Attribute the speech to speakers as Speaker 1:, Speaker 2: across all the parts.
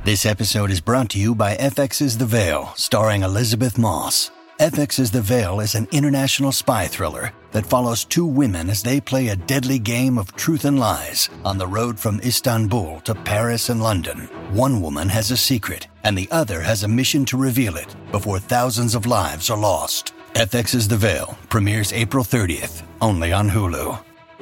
Speaker 1: This episode is brought to you by FX's The Veil, starring Elizabeth Moss. FX's The Veil is an international spy thriller that follows two women as they play a deadly game of truth and lies on the road from Istanbul to Paris and London. One woman has a secret, and the other has a mission to reveal it before thousands of lives are lost. FX's The Veil premieres April 30th, only on Hulu.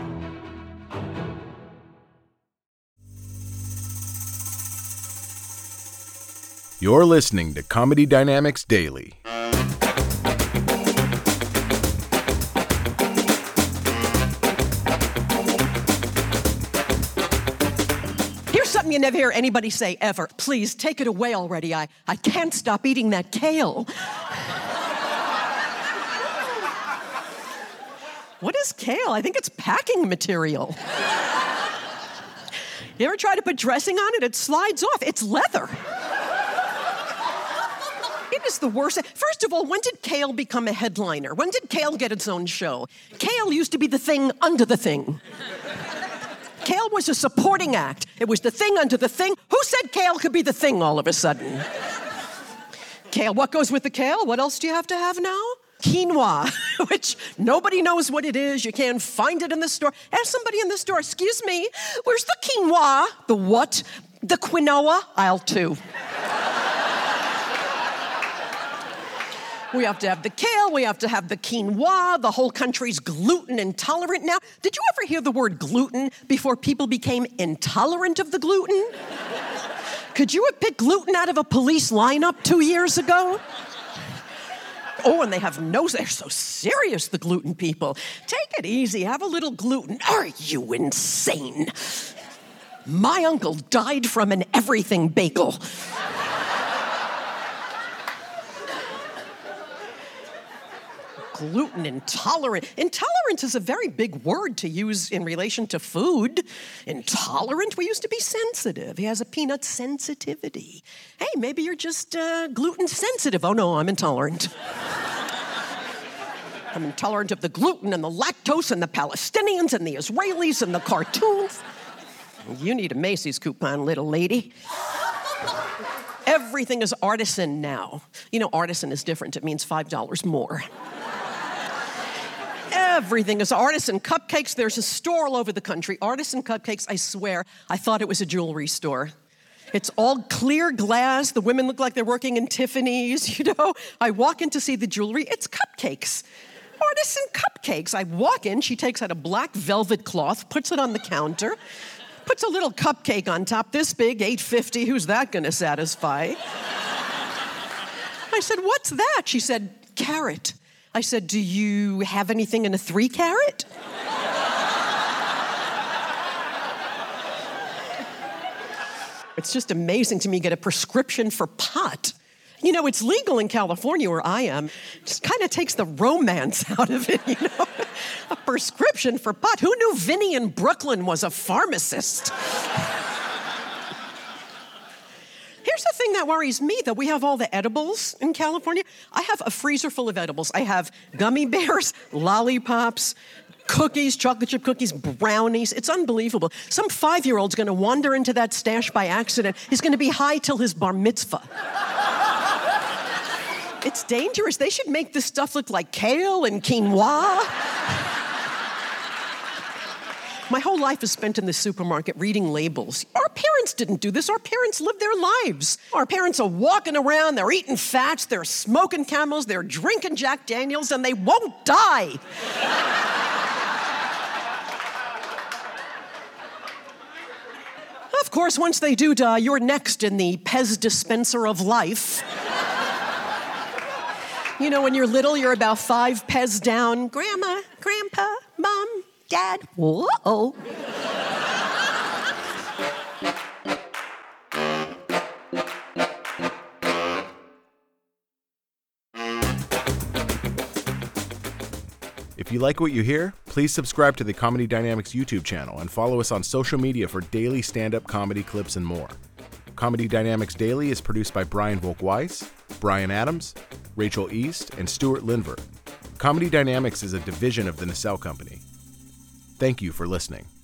Speaker 2: You're listening to Comedy Dynamics Daily.
Speaker 3: Here's something you never hear anybody say ever. Please, take it away already. I can't stop eating that kale. What is kale? I think it's packing material. You ever try to put dressing on it? It slides off. It's leather. It is the worst. First of all, when did kale become a headliner? When did kale get its own show? Kale used to be the thing under the thing. Kale was a supporting act. It was the thing under the thing. Who said kale could be the thing all of a sudden? Kale, what goes with the kale? What else do you have to have now? Quinoa, which nobody knows what it is. You can't find it in the store. Ask somebody in the store, excuse me, where's the quinoa? The what? The quinoa? Aisle 2. We have to have the kale, we have to have the quinoa, the whole country's gluten intolerant now. Did you ever hear the word gluten before people became intolerant of the gluten? Could you have picked gluten out of a police lineup 2 years ago? Oh, and they have they're so serious, the gluten people. Take it easy, have a little gluten. Are you insane? My uncle died from an everything bagel. Gluten intolerant. Intolerance is a very big word to use in relation to food. Intolerant? We used to be sensitive. He has a peanut sensitivity. Hey, maybe you're just gluten sensitive. Oh no, I'm intolerant. I'm intolerant of the gluten and the lactose and the Palestinians and the Israelis and the cartoons. You need a Macy's coupon, little lady. Everything is artisan now. You know, artisan is different. It means $5 more. Everything is artisan cupcakes. There's a store all over the country. Artisan cupcakes, I swear, I thought it was a jewelry store. It's all clear glass. The women look like they're working in Tiffany's, you know. I walk in to see the jewelry. It's cupcakes. Artisan cupcakes. I walk in. She takes out a black velvet cloth, puts it on the counter, puts a little cupcake on top, this big, $8.50. Who's that going to satisfy? I said, what's that? She said, carrot. I said, do you have anything in a 3 carat? It's just amazing to me, get a prescription for pot. You know, it's legal in California where I am. It just kind of takes the romance out of it, you know? A prescription for pot. Who knew Vinny in Brooklyn was a pharmacist? Here's the thing that worries me, though. We have all the edibles in California. I have a freezer full of edibles. I have gummy bears, lollipops, cookies, chocolate chip cookies, brownies. It's unbelievable. Some 5-year-old's going to wander into that stash by accident. He's going to be high till his bar mitzvah. It's dangerous. They should make this stuff look like kale and quinoa. My whole life is spent in the supermarket reading labels. Our parents didn't do this. Our parents lived their lives. Our parents are walking around, they're eating fats, they're smoking Camels, they're drinking Jack Daniels, and they won't die. Of course, once they do die, you're next in the Pez dispenser of life. You know, when you're little, you're about 5 Pez down. Grandma, Grandpa, Mom, Dad, whoa.
Speaker 2: If you like what you hear, please subscribe to the Comedy Dynamics YouTube channel and follow us on social media for daily stand-up comedy clips and more. Comedy Dynamics Daily is produced by Brian Volk-Weiss, Brian Adams, Rachel East, and Stuart Lindver. Comedy Dynamics is a division of the Nacelle Company. Thank you for listening.